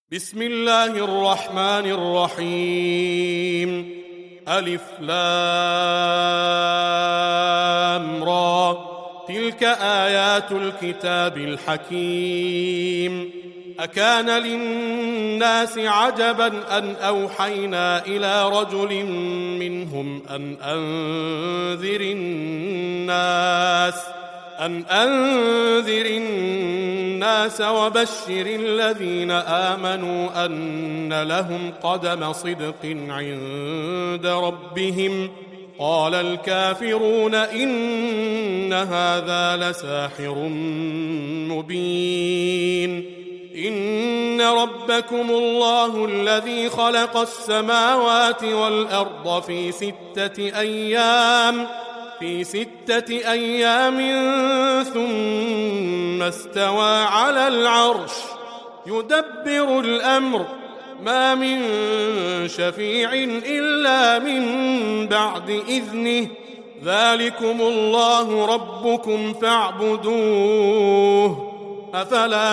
بسم الله الرحمن الرحيم. ألف لام را، تلك آيات الكتاب الحكيم. أكان للناس عجبا أن أوحينا إلى رجل منهم أن أنذر الناس وبشر الذين آمنوا أن لهم قدم صدق عند ربهم. قال الكافرون إن هذا لساحر مبين. إن ربكم الله الذي خلق السماوات والأرض في 6 أيام ثم استوى على العرش يدبر الأمر، ما من شفيع إلا من بعد إذنه، ذلكم الله ربكم فاعبدوه، أفلا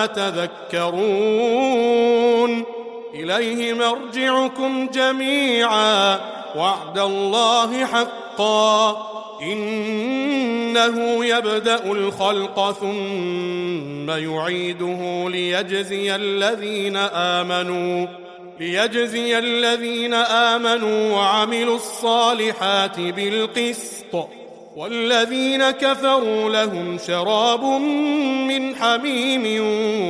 تذكرون. إليه مرجعكم جميعا، وعد الله حقا، إنه يبدأ الخلق ثم يعيده ليجزي الذين آمنوا وعملوا الصالحات بالقسط، والذين كفروا لهم شراب من حميم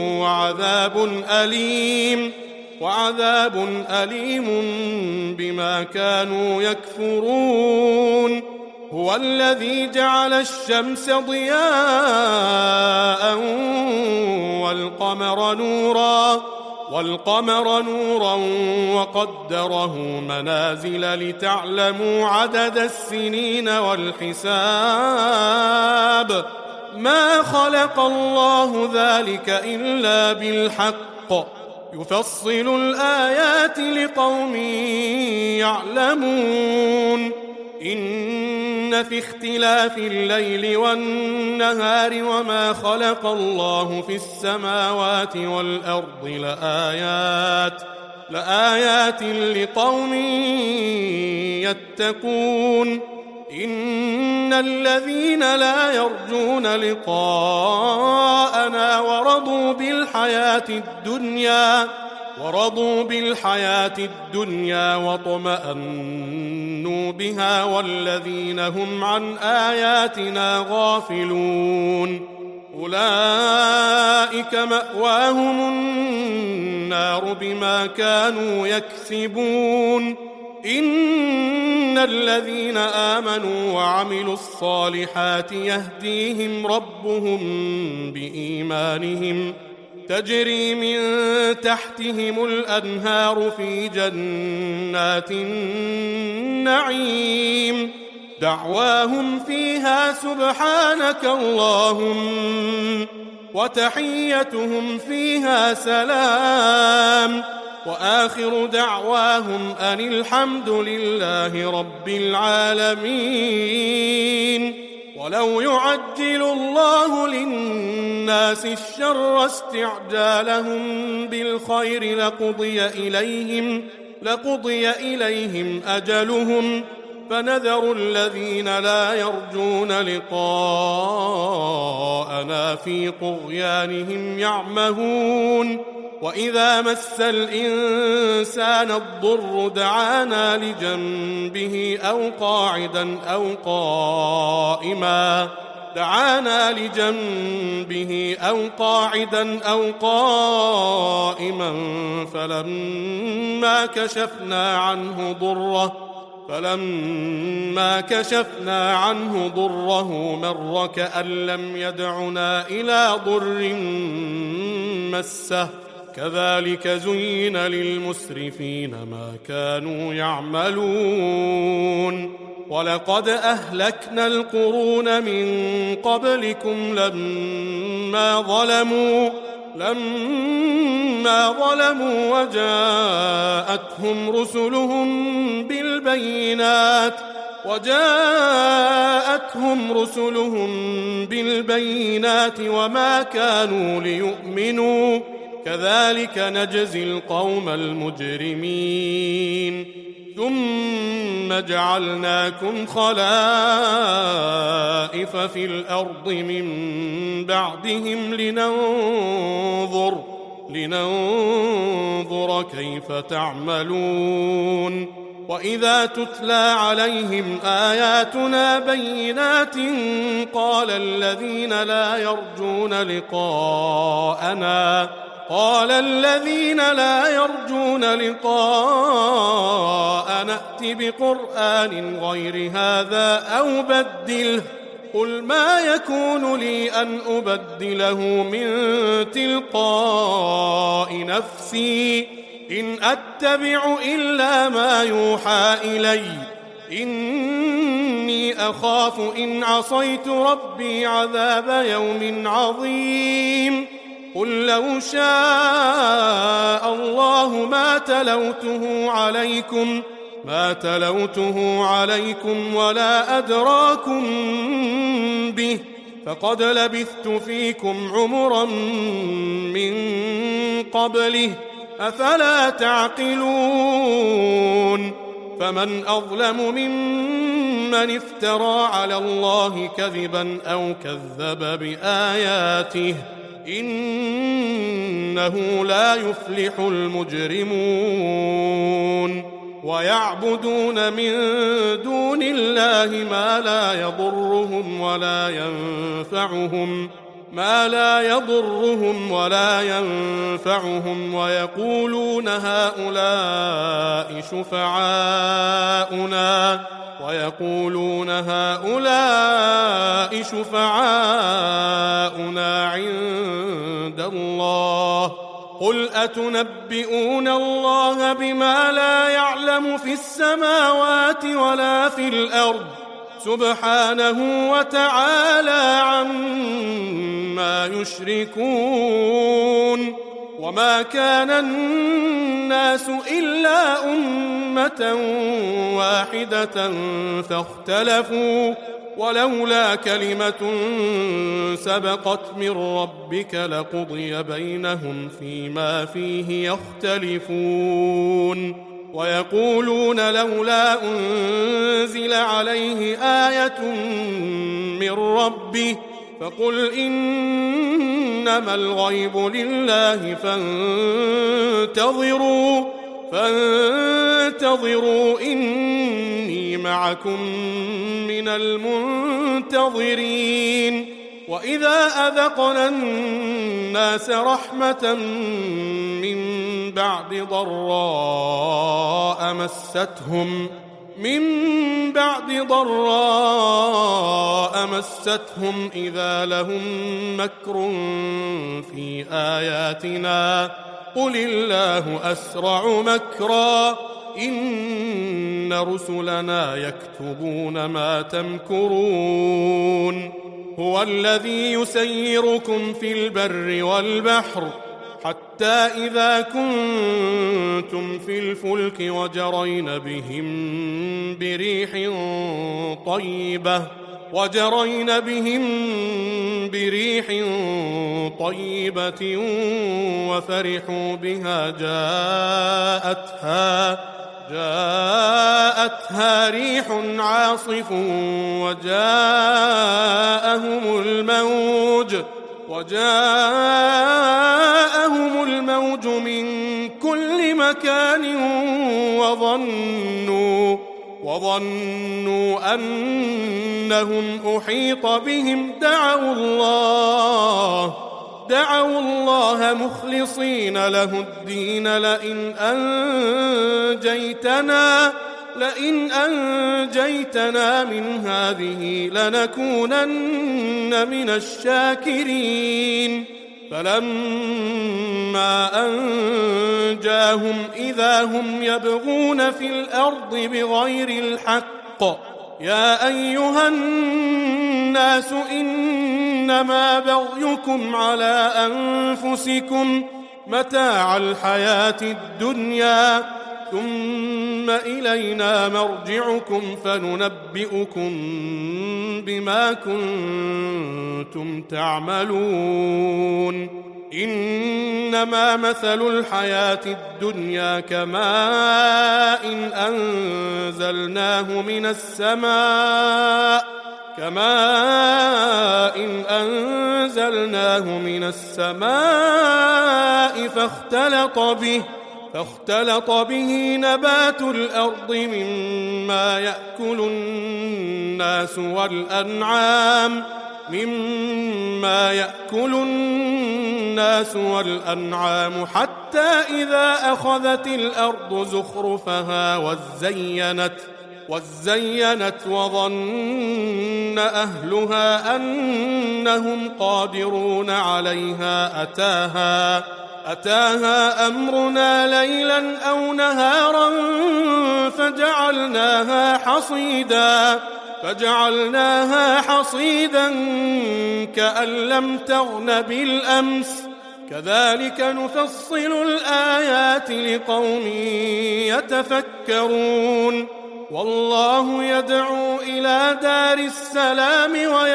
وعذاب أليم بما كانوا يكفرون. هو الذي جعل الشمس ضياء والقمر نورا وقدره منازل لتعلموا عدد السنين والحساب، ما خلق الله ذلك إلا بالحق، يفصل الآيات لقوم يعلمون. إن في اختلاف الليل والنهار وما خلق الله في السماوات والأرض لآيات لقوم يتقون. إن الذين لا يرجون لقاءنا ورضوا بالحياة الدنيا واطمأنوا بها، والذين هم عن آياتنا غافلون، أولئك مأواهم النار بما كانوا يكسبون. إن الذين آمنوا وعملوا الصالحات يهديهم ربهم بإيمانهم، تجري من تحتهم الأنهار في جنات النعيم، دعواهم فيها سبحانك اللهم، وتحيتهم فيها سلام، وآخر دعواهم أن الحمد لله رب العالمين. ولو يعجل الله للناس الشر استعجالهم بالخير لقضي إليهم أجلهم، فنذر الذين لا يرجون لقاءنا في طغيانهم يعمهون. وإذا مس الإنسان الضر دعانا لجنبه أو قاعدا أو قائما فلما كشفنا عنه ضره مر كأن لم يدعنا إلى ضر مسه، كذلك زين للمسرفين ما كانوا يعملون. ولقد أهلكنا القرون من قبلكم لما ظلموا وجاءتهم رسلهم بالبينات وما كانوا ليؤمنوا، كذلك نجزي القوم المجرمين ثم جعلناكم خلائف في الأرض من بعدهم لننظر كيف تعملون وإذا تتلى عليهم آياتنا بينات قال الذين لا يرجون لقاءنا ائت بقرآن غير هذا أو بدله قل ما يكون لي أن أبدله من تلقاء نفسي إن أتبع إلا ما يوحى إلي إني أخاف إن عصيت ربي عذاب يوم عظيم قل لو شاء الله ما تلوته عليكم ولا أدراكم به فقد لبثت فيكم عمرا من قبله أفلا تعقلون فمن أظلم ممن افترى على الله كذبا أو كذب بآياته إنه لا يفلح المجرمون ويعبدون من دون الله ما لا يضرهم ولا ينفعهم ويقولون هؤلاء شفعاؤنا عند الله قل أتنبئون الله بما لا يعلم في السماوات ولا في الأرض سبحانه وتعالى عما يشركون وما كان الناس إلا أمة واحدة فاختلفوا ولولا كلمة سبقت من ربك لقضي بينهم فيما فيه يختلفون ويقولون لولا أنزل عليه آية من ربه فقل إنما الغيب لله فانتظروا إني معكم من المنتظرين وإذا أذقنا الناس رحمة من بعد ضراء مستهم إذا لهم مكر في آياتنا قل الله أسرع مكرا إن رسلنا يكتبون ما تمكرون هو الذي يسيركم في البر والبحر حتى إذا كنتم في الفلك وجرين بهم بريح طيبة وفرحوا بها جاءتها ريح عاصف وجاءهم الموج من كل مكان وظنوا أنهم أحيط بهم دعوا الله مخلصين له الدين لئن أنجيتنا من هذه لنكونن من الشاكرين فلما أنجاهم إذا هم يبغون في الأرض بغير الحق يا أيها الناس إنما بغيكم على أنفسكم متاع الحياة الدنيا ثم إلينا مرجعكم فننبئكم بما كنتم تعملون إنما مثل الحياة الدنيا كماء أنزلناه من السماء فاختلط به نبات الأرض مما يأكل الناس والأنعام حتى إذا أخذت الأرض زخرفها وزينت وظن أهلها أنهم قادرون عليها أتاها أمرنا ليلا أو نهارا فجعلناها حصيدا كأن لم تغن بالأمس كذلك نفصل الآيات لقوم يتفكرون والله يدعو إلى دار السلام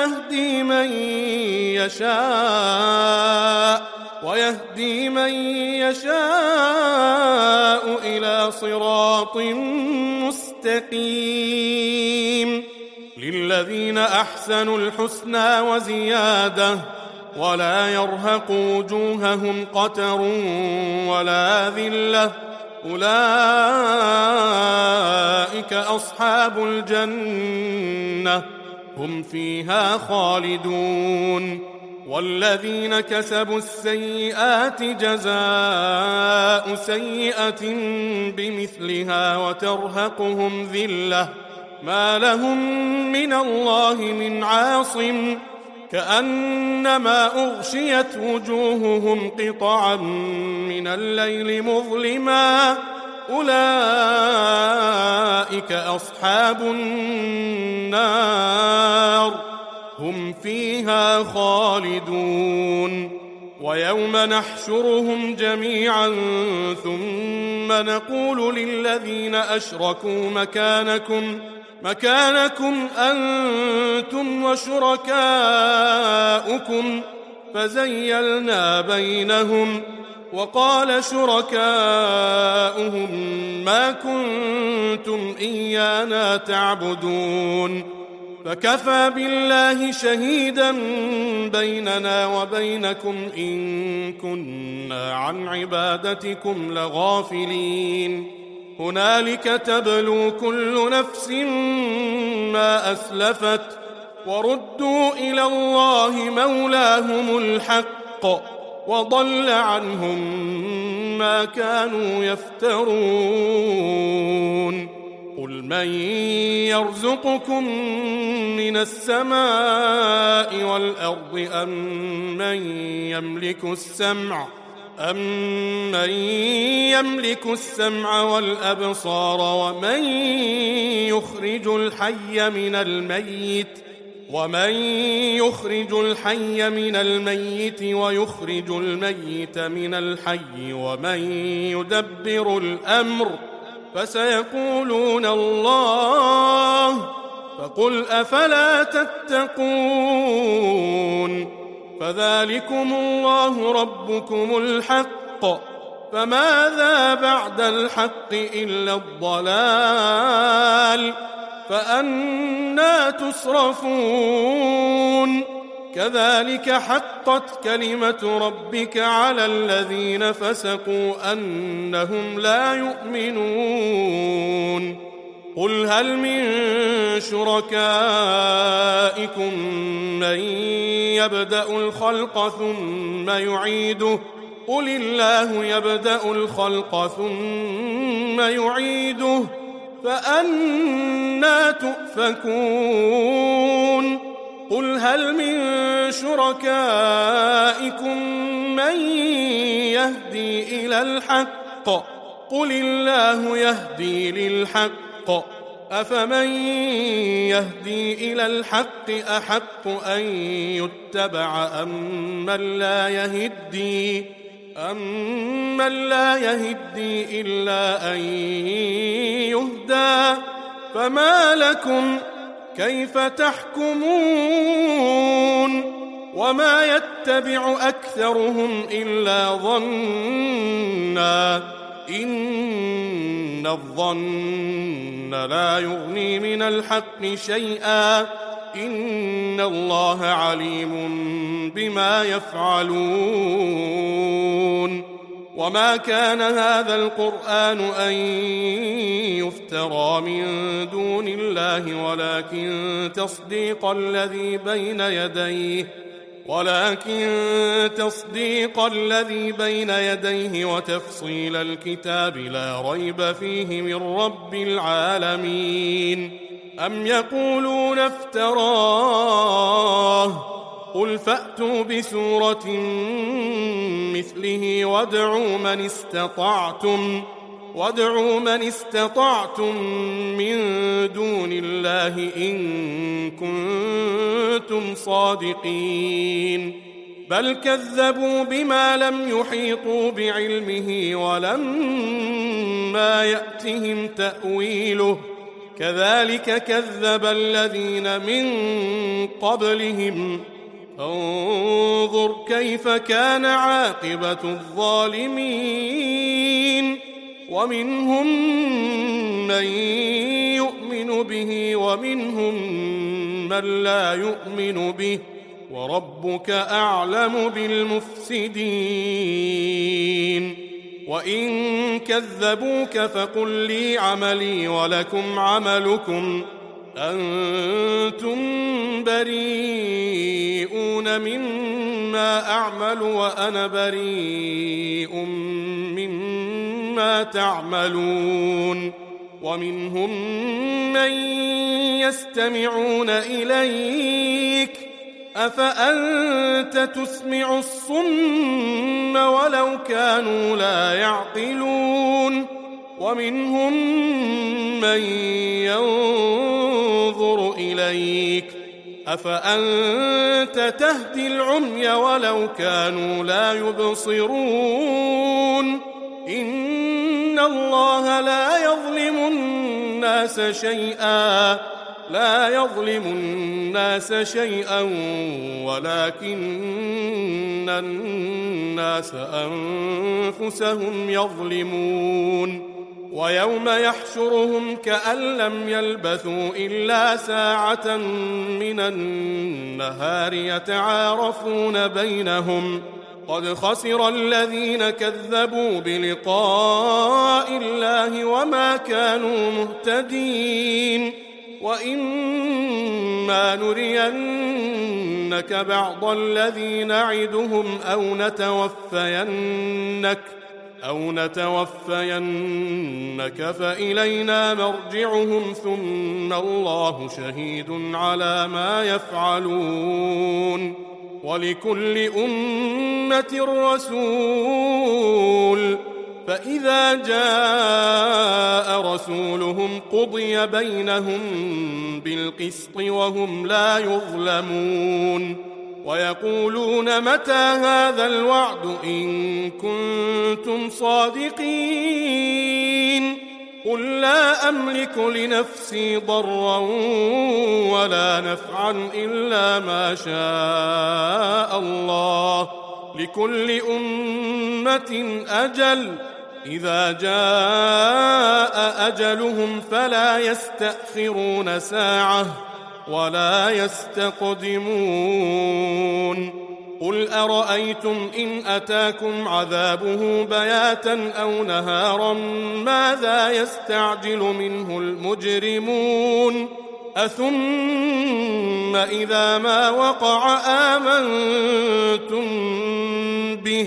ويهدي من يشاء إلى صراط مستقيم للذين أحسنوا الحسنى وزيادة ولا يرهق وجوههم قتر ولا ذلة أولئك أصحاب الجنة هم فيها خالدون والذين كسبوا السيئات جزاء سيئة بمثلها وترهقهم ذلة ما لهم من الله من عاصم كأنما أغشيت وجوههم قطعا من الليل مظلما أولئك أصحاب النار هم فيها خالدون ويوم نحشرهم جميعا ثم نقول للذين أشركوا مكانكم أنتم وشركاؤكم فزيلنا بينهم وقال شركاؤهم ما كنتم إيانا تعبدون فكفى بالله شهيدا بيننا وبينكم إن كنا عن عبادتكم لغافلين هنالك تبلو كل نفس ما أسلفت وردوا إلى الله مولاهم الحق وضل عنهم ما كانوا يفترون قل من يرزقكم من السماء والأرض أمن يملك السمع والأبصار ومن يخرج الحي من الميت ويخرج الميت من الحي ومن يدبر الأمر فسيقولون الله فقل أفلا تتقون فذلكم الله ربكم الحق فماذا بعد الحق إلا الضلال فأنى تصرفون كذلك حقت كلمة ربك على الذين فسقوا أنهم لا يؤمنون قل هل من شركائكم من يبدأ الخلق ثم يعيده قل الله يبدأ الخلق ثم يعيده فأنى تؤفكون قل هل من شركائكم من يهدي إلى الحق قل الله يهدي للحق أفمن يهدي إلى الحق أحق أن يتبع أمن لا يهدي إلا أن يهدى فما لكم كيف تحكمون وما يتبع أكثرهم إلا ظنا إن الظن لا يغني من الحق شيئا إن الله عليم بما يفعلون وما كان هذا القرآن أن يفترى من دون الله ولكن تصديق الذي بين يديه وتفصيل الكتاب لا ريب فيه من رب العالمين أم يقولون افتراه قل فأتوا بسورة مثله وادعوا من استطعتم من دون الله إن كنتم صادقين بل كذبوا بما لم يحيطوا بعلمه ولما يأتهم تأويله كذلك كذب الذين من قبلهم انظر كيف كان عاقبة الظالمين ومنهم من يؤمن به ومنهم من لا يؤمن به وربك أعلم بالمفسدين وإن كذبوك فقل لي عملي ولكم عملكم أنتم بريئون مما أعمل وأنا بريء مما تعملون ومنهم من يستمعون إليك أفأنت تسمع الصم ولو كانوا لا يعقلون ومنهم من ينظر إليك أفأنت تهدي العمي ولو كانوا لا يبصرون إن الله لا يظلم الناس شيئا ولكن الناس أنفسهم يظلمون ويوم يحشرهم كأن لم يلبثوا إلا ساعة من النهار يتعارفون بينهم قد خسر الذين كذبوا بلقاء الله وما كانوا مهتدين وإما نرينك بعض الذي نعدهم أو نتوفينك فإلينا مرجعهم ثم الله شهيد على ما يفعلون ولكل أمة رسول فإذا جاء رسولهم قضي بينهم بالقسط وهم لا يظلمون ويقولون متى هذا الوعد إن كنتم صادقين قل لا أملك لنفسي ضرا ولا نفعا إلا ما شاء الله لكل أمة أجل إذا جاء أجلهم فلا يستأخرون ساعة ولا يستقدمون قل أرأيتم إن أتاكم عذابه بياتا أو نهارا ماذا يستعجل منه المجرمون أثم إذا ما وقع آمنتم به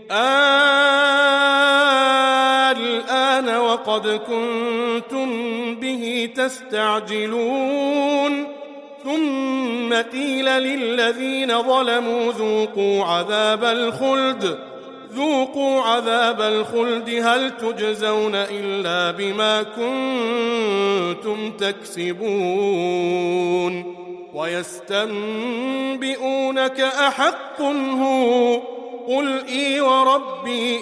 الآن وقد كنتم به تستعجلون ثم قيل للذين ظلموا ذوقوا عذاب الخلد هل تجزون إلا بما كنتم تكسبون ويستنبئونك أحق هو قل إي وربي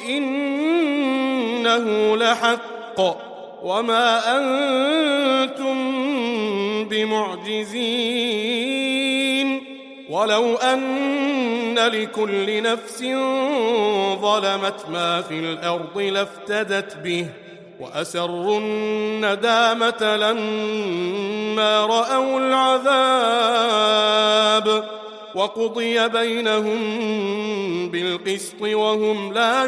إنه لحق وما أنتم بمعجزين ولو أن لكل نفس ظلمت ما في الأرض لافتدت به وأسروا الندامة لما رأوا العذاب وقضي بينهم بالقسط وهم لا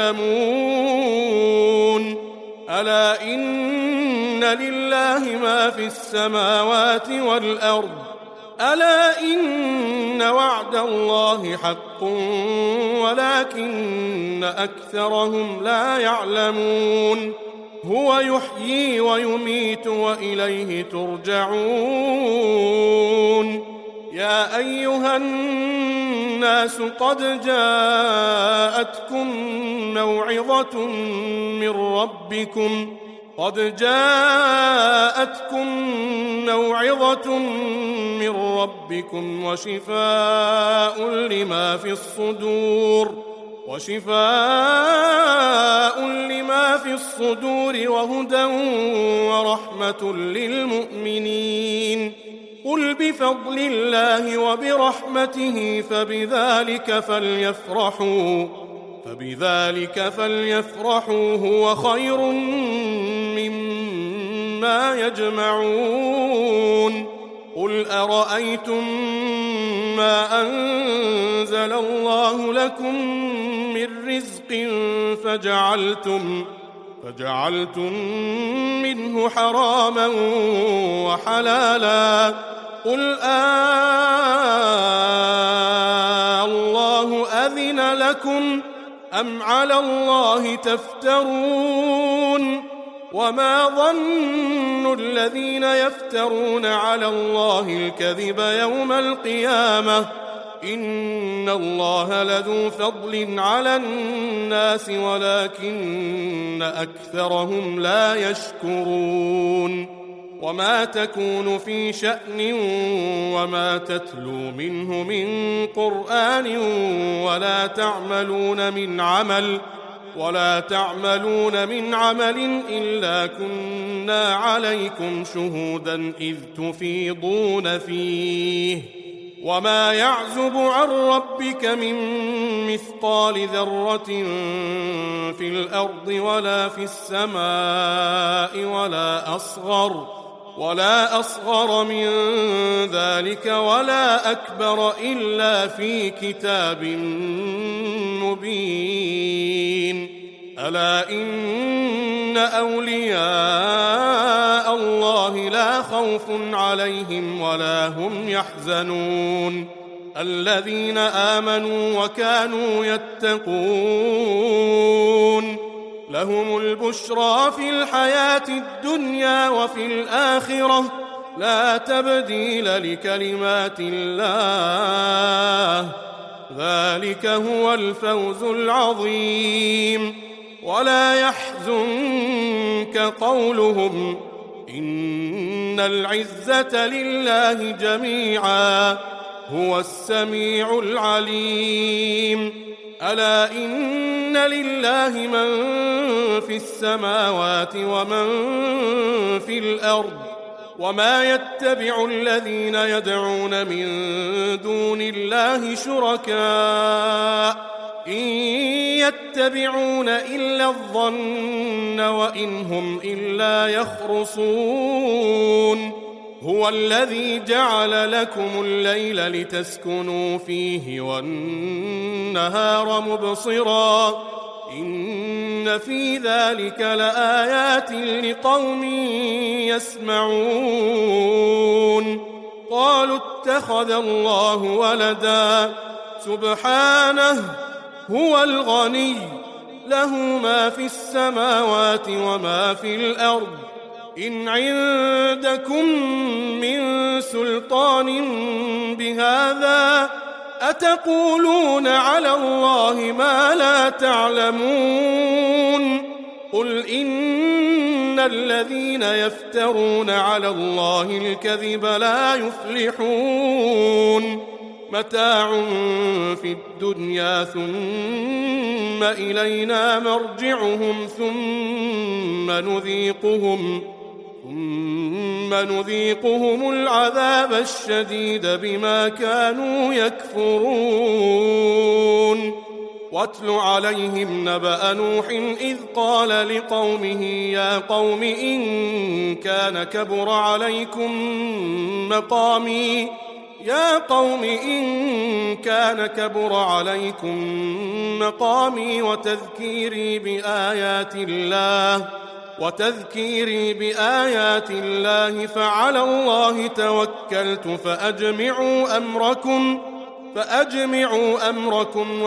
يظلمون ألا إن لله ما في السماوات والأرض ألا إن وعد الله حق ولكن أكثرهم لا يعلمون هو يحيي ويميت وإليه ترجعون يا أيها الناس قد جاءتكم موعظة من ربكم وشفاء لما في الصدور وهدى ورحمة للمؤمنين قل بفضل الله وبرحمته فبذلك فليفرحوا هو خير مما يجمعون قل أرأيتم ما أنزل الله لكم من رزق فجعلتم منه حراما وحلالا قل الله أذن لكم أم على الله تفترون وما ظن الذين يفترون على الله الكذب يوم القيامة إن الله لذو فضل على الناس ولكن أكثرهم لا يشكرون وما تكون في شأن وما تتلو منه من قرآن ولا تعملون من عمل إلا كنا عليكم شهودا إذ تفيضون فيه وما يعزب عن ربك من مثقال ذرة في الأرض ولا في السماء ولا أصغر من ذلك ولا أكبر إلا في كتاب مبين ألا إن أولياء الله لا خوف عليهم ولا هم يحزنون الذين آمنوا وكانوا يتقون لهم البشرى في الحياة الدنيا وفي الآخرة لا تبديل لكلمات الله ذلك هو الفوز العظيم ولا يحزنك قولهم إن العزة لله جميعا هو السميع العليم ألا إن لله من في السماوات ومن في الأرض وما يتبع الذين يدعون من دون الله شركاء إن يتبعون إلا الظن وإن هم إلا يخرصون هو الذي جعل لكم الليل لتسكنوا فيه والنهار مبصرا إن في ذلك لآيات لقوم يسمعون قالوا اتخذ الله ولدا سبحانه هو الغني له ما في السماوات وما في الأرض إن عندكم من سلطان بهذا أتقولون على الله ما لا تعلمون قل إن الذين يفترون على الله الكذب لا يفلحون متاع في الدنيا ثم إلينا مرجعهم ثم نذيقهم العذاب الشديد بما كانوا يكفرون. واتل عليهم نبأ نوح إذ قال لقومه يا قوم إن كان كبر عليكم مقامي وتذكيري بآيات الله فعلى الله توكلت فأجمعوا أمركم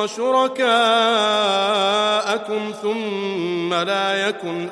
وشركاءكم ثم لا يكن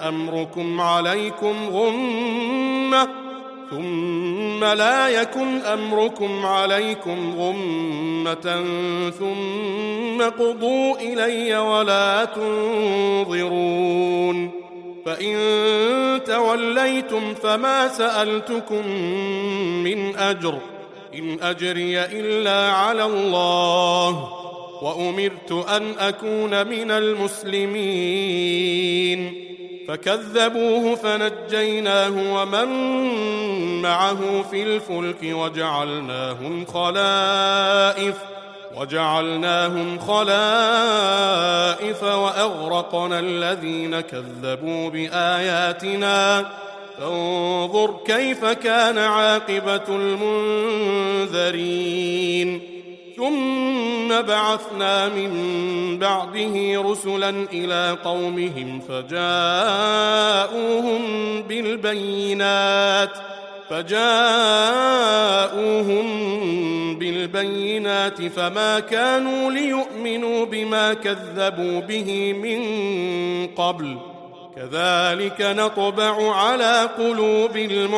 أمركم عليكم غمة ثم قضوا إلي ولا تنظرون. فإن توليتم فما سألتكم من أجر إن أجري إلا على الله وأمرت أن أكون من المسلمين. فكذبوه فنجيناه ومن معه في الفلك وجعلناهم خلائف وأغرقنا الذين كذبوا بآياتنا فانظر كيف كان عاقبة المنذرين. ثم بعثنا من بعده رسلا إلى قومهم فجاءوهم بالبينات فما كانوا ليؤمنوا بما كذبوا به من قبل كذلك نطبع على قلوب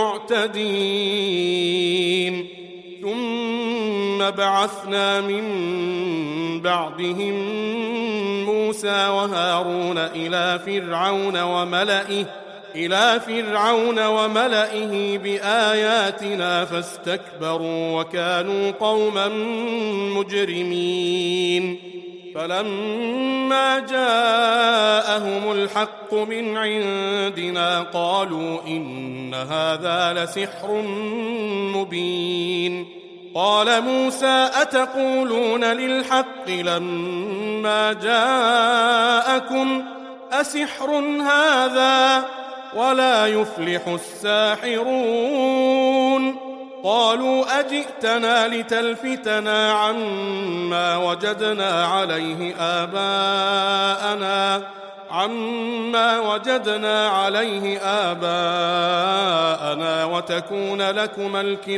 المعتدين. ثم بعثنا من بعدهم موسى وهارون إلى فرعون وملئه بآياتنا فاستكبروا وكانوا قوما مجرمين. فلما جاءهم الحق من عندنا قالوا إن هذا لسحر مبين. قال موسى أتقولون للحق لما جاءكم أسحر هذا ولا يفلح الساحرون. قالوا أجئتنا لتلفتنا عما وجدنا عليه آباءنا وتكون لكما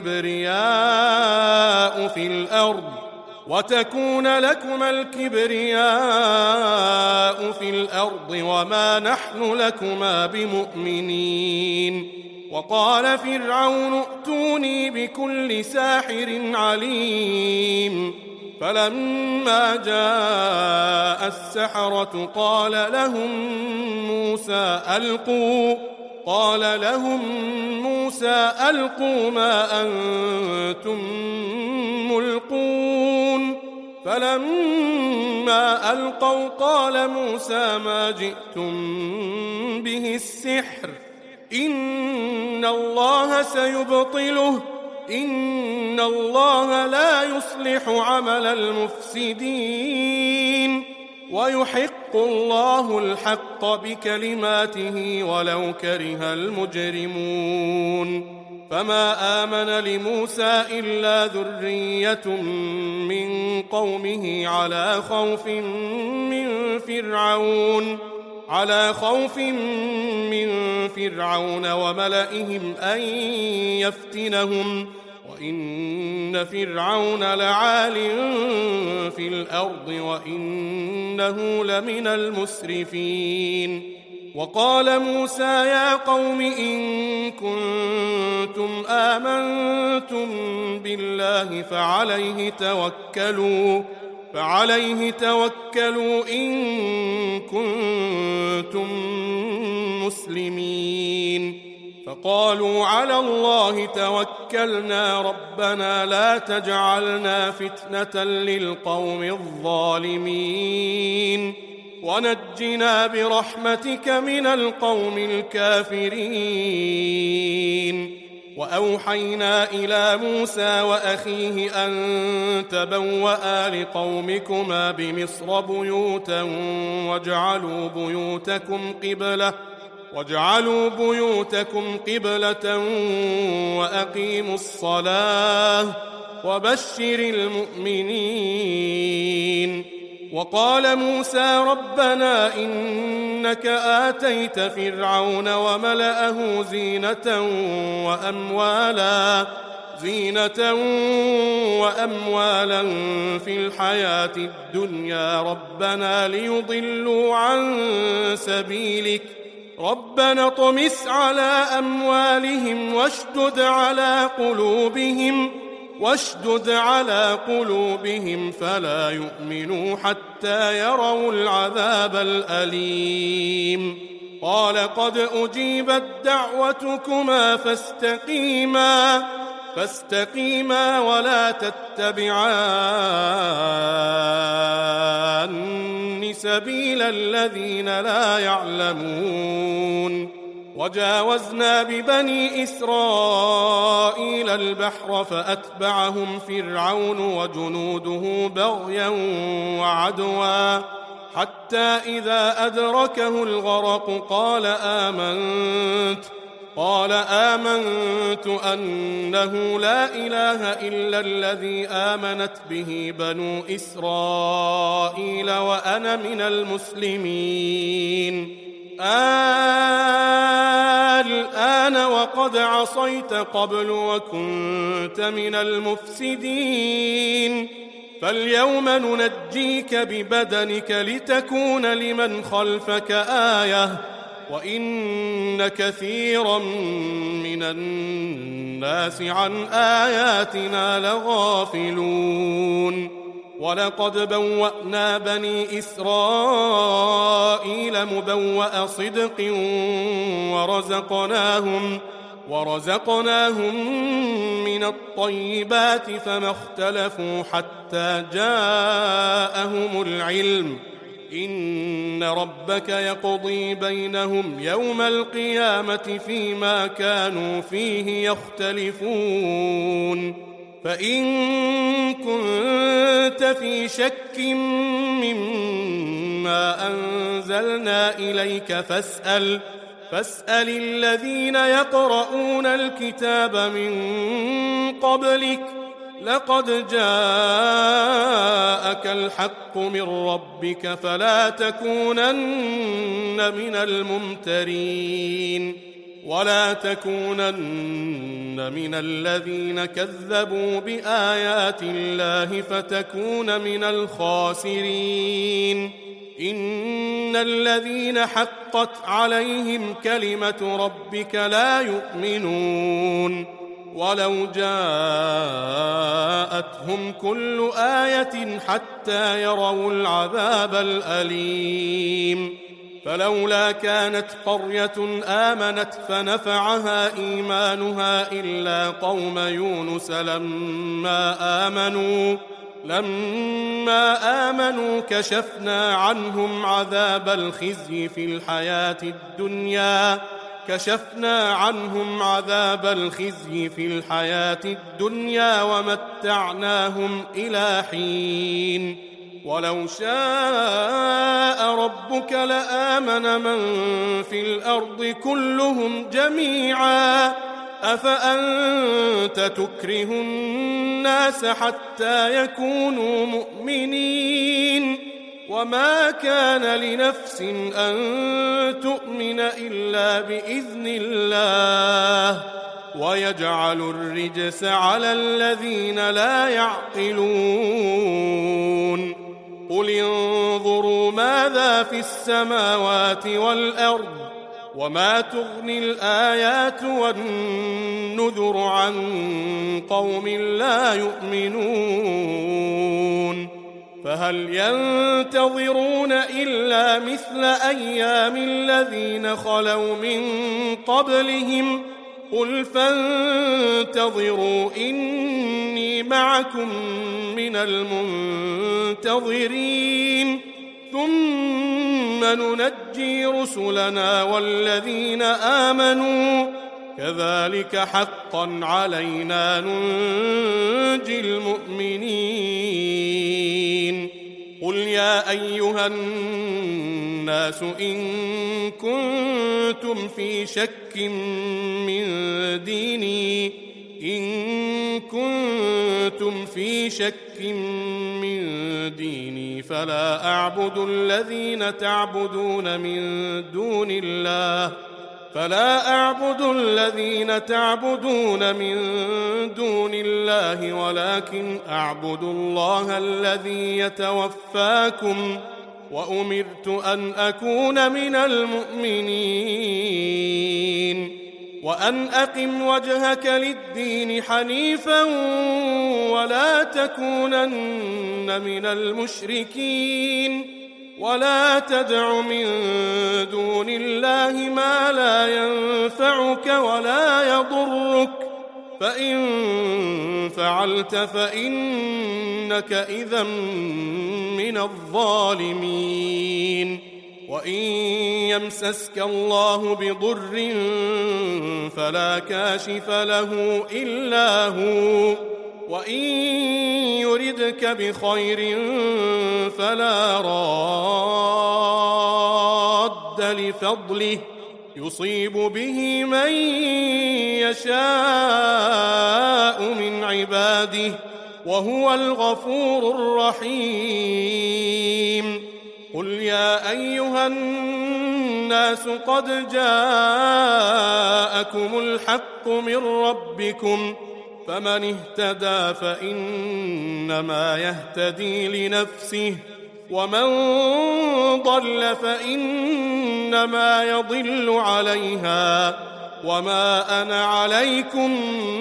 الكبرياء في الأرض وما نحن لكما بمؤمنين. وقال فرعون ائتوني بكل ساحر عليم. فلما جاء السحرة قال لهم موسى ألقوا ما أنتم ملقون. فلما ألقوا قال موسى ما جئتم به السحر إن الله سيبطله إن الله لا يصلح عمل المفسدين ويحق الله الحق بكلماته ولو كره المجرمون. فما آمن لموسى إلا ذرية من قومه على خوف من فرعون وملئهم أن يفتنهم وإن فرعون لعال في الأرض وإنه لمن المسرفين. وقال موسى يا قوم إن كنتم آمنتم بالله فعليه توكلوا إن كنتم مسلمين. فقالوا على الله توكلنا ربنا لا تجعلنا فتنة للقوم الظالمين ونجنا برحمتك من القوم الكافرين. وأوحينا إلى موسى وأخيه أن تبوأ لقومكما بمصر بيوتا واجعلوا بيوتكم قبلة وأقيموا الصلاة وبشر المؤمنين. وقال موسى ربنا إنك آتيت فرعون وملأه زينة وأموالا في الحياة الدنيا ربنا ليضلوا عن سبيلك ربنا اطمس على أموالهم واشدد على قلوبهم فلا يؤمنوا حتى يروا العذاب الأليم. قال قد أجيبت دعوتكما فاستقيما ولا تتبعان سبيل الذين لا يعلمون. وجاوزنا ببني إسرائيل البحر فأتبعهم فرعون وجنوده بغيا وعدوا حتى إذا أدركه الغرق قال آمنت أنه لا إله إلا الذي آمنت به بنو إسرائيل وأنا من المسلمين. الآن وقد عصيت قبل وكنت من المفسدين فاليوم ننجيك ببدنك لتكون لمن خلفك آية وإن كثيرا من الناس عن آياتنا لغافلون. ولقد بوأنا بني إسرائيل مبوأ صدق ورزقناهم من الطيبات فما اختلفوا حتى جاءهم العلم إن ربك يقضي بينهم يوم القيامة فيما كانوا فيه يختلفون. فإن كنت في شك مما أنزلنا إليك فاسأل الذين يقرؤون الكتاب من قبلك لقد جاءك الحق من ربك فلا تكونن من الممترين ولا تكونن من الذين كذبوا بآيات الله فتكون من الخاسرين. إن الذين حقت عليهم كلمة ربك لا يؤمنون ولو جاءتهم كل آية حتى يروا العذاب الأليم. فلولا كانت قرية آمنت فنفعها إيمانها إلا قوم يونس لما آمنوا كشفنا عنهم عذاب الخزي في الحياة الدنيا ومتعناهم إلى حين. ولو شاء ربك لآمن من في الأرض كلهم جميعا أفأنت تكره الناس حتى يكونوا مؤمنين وما كان لنفس أن تؤمن إلا بإذن الله ويجعل الرجس على الذين لا يعقلون. قل انظروا ماذا في السماوات والأرض وما تغني الآيات والنذر عن قوم لا يؤمنون. فهل ينتظرون إلا مثل أيام الذين خلوا من قبلهم قل فانتظروا إني معكم من المنتظرين ثم ننجي رسلنا والذين آمنوا كذلك حقا علينا ننجي المؤمنين قل يا أيها الناس إن كنتم في شك من ديني فلا أعبد الذين تعبدون من دون الله ولكن أعبد الله الذي يتوفاكم وأمرت أن أكون من المؤمنين وأن أقم وجهك للدين حنيفا ولا تكونن من المشركين ولا تدع من دون الله ما لا ينفعك ولا يضرك فإن فعلت فإنك إذا من الظالمين وإن يمسسك الله بضر فلا كاشف له إلا هو وإن يردك بخير فلا راد لفضله يصيب به من يشاء من عباده وهو الغفور الرحيم قل يا أيها الناس قد جاءكم الحق من ربكم فمن اهتدى فإنما يهتدي لنفسه ومن ضل فإنما يضل عليها وما أنا عليكم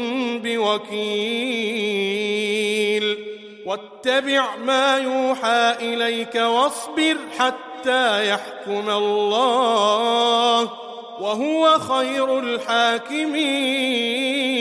بوكيل واتبع ما يوحى إليك واصبر حتى يحكم الله وهو خير الحاكمين